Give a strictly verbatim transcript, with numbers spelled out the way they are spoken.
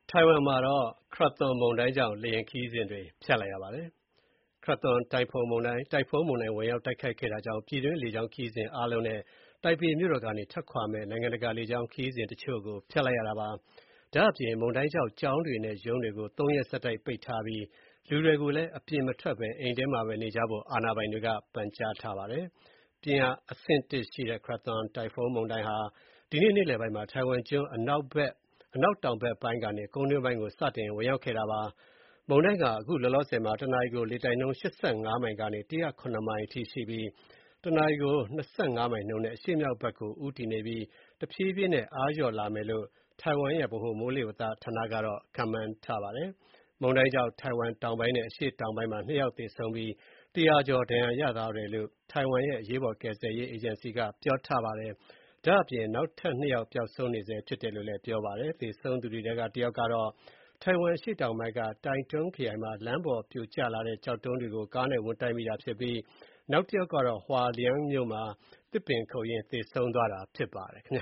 ထိုင်ဝမ်မှာတော့ Krathon မုန်တိုင်းကြောင့် လေယာဉ်ခရီးစဉ်တွေ ဖျက်လိုက်ရပါတယ်။ Krathon တိုင်ဖွန်းမုန်တိုင်းဝင်ရောက်တိုက်ခတ်ခဲ့တာကြောင့် ပြည်တွင်းလေကြောင်းခရီးစဉ်အားလုံးနဲ့ တိုင်ပေမြို့တော်ကနေ ထွက်ခွာမယ့် နိုင်ငံတကာလေကြောင်းခရီးစဉ်တချို့ကို ဖျက်လိုက်ရတာပါ။ ဒါ့အပြင် မုန်တိုင်းကြောင့် ကျောင်းတွေနဲ့ ရုံးတွေကို သုံးရက်ဆက်တိုက်ပိတ်ထားပြီး လူတွေကိုလည်း အပြင်မထွက်ဘဲ အိမ်ထဲမှာပဲနေကြဖို့ အာဏာပိုင်တွေက ပန်ကြားထားပါတယ်။ ပြင်းအားအဆင့် ၁ ရှိတဲ့ Krathon တိုင်ဖွန်းမုန်တိုင်းဟာ ဒီနေ့ နေ့လယ်ပိုင်းမှာ ထိုင်ဝမ်ကျွန်း အနောက်တောင်ဘက်ပိုင်းကနေ ကုန်းတွင်းပိုင်းကို စတင်ဝင်ရောက်ခဲ့တာပါ။ မုန်တိုင်းက အခုလောလောဆယ်မှာ တနာရီကို လေတိုက်နှုန်း ၈၅ မိုင်ကနေ ၁၀၇ မိုင်အထိရှိပြီး တနာရီကို ၂၅ မိုင်နှုန်းနဲ့ အရှေ့မြောက်ဘက်ကို ဦးတည်နေပြီး တဖြည်းဖြည်းနဲ့ အားလျော့လာမယ်လို့ ထိုင်ဝမ်ရဲ့ ဗဟိုမိုးလေဝသဌာနက ခန့်မှန်းထားပါတယ်။ မုန်တိုင်းကြောင့် ထိုင်ဝမ်တောင်ပိုင်းနဲ့ အရှေ့တောင်ပိုင်းမှာ ၂ ယောက်သေဆုံးပြီး ၁၀၀ ကျော် ဒဏ်ရာရသွားတယ်လို့ ထိုင်ဝမ်ရဲ့ အရေးပေါ်ကယ်ဆယ်ရေးအေဂျင်စီက ပြောထားပါတယ်။ ဒါ့အပြင် နောက်ထပ် ၂ ယောက် ပျောက်ဆုံးနေဆဲဖြစ်တယ်လို့လည်း ပြောပါတယ်။ သေဆုံးသူတွေထဲက တယောက်ကတော့ ထိုင်ဝမ်အရှေ့တောင်ပိုင်းက Taitung ခရိုင်မှာ လမ်းပေါ်ပြိုကျလာတဲ့ ကျောက်တုံးတွေကို ကားနဲ့ဝင်တိုက်မိတာဖြစ်ပြီး နောက်တယောက်ကတော့ Hualien မြို့မှာ သစ်ပင်ခုတ်ရင်း သေဆုံးသွားတာဖြစ်ပါတယ်။ ထိုင်